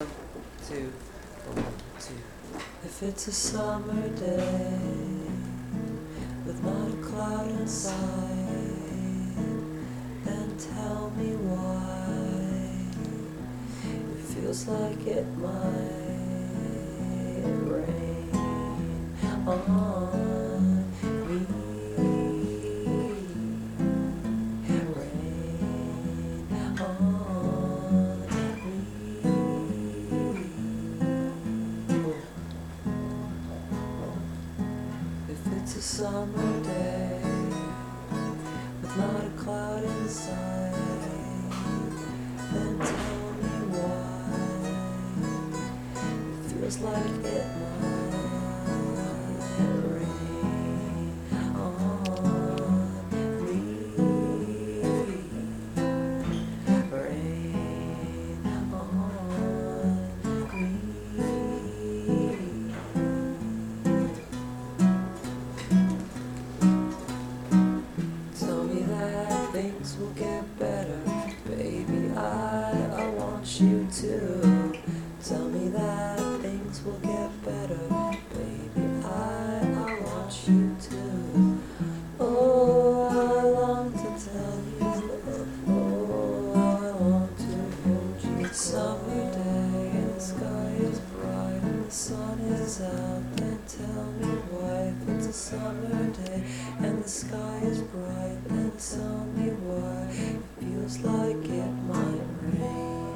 Two, one, two. If it's a summer day with not a cloud in sight, then tell me why it feels like it might rain on me. Rain on me. If it's a summer day with not a cloud in sight, then tell me why it feels like it might rain on me. Rain on me. Tell me that things will get better, baby, I want you to. Tell me that things will get better, baby, I want you to. Oh, I long to tell you, oh, I want to hold you. It's summer day and the sky is bright and the sun is out, then tell me why. If it's a summer day and the sky is bright, then tell me why it feels like it might rain.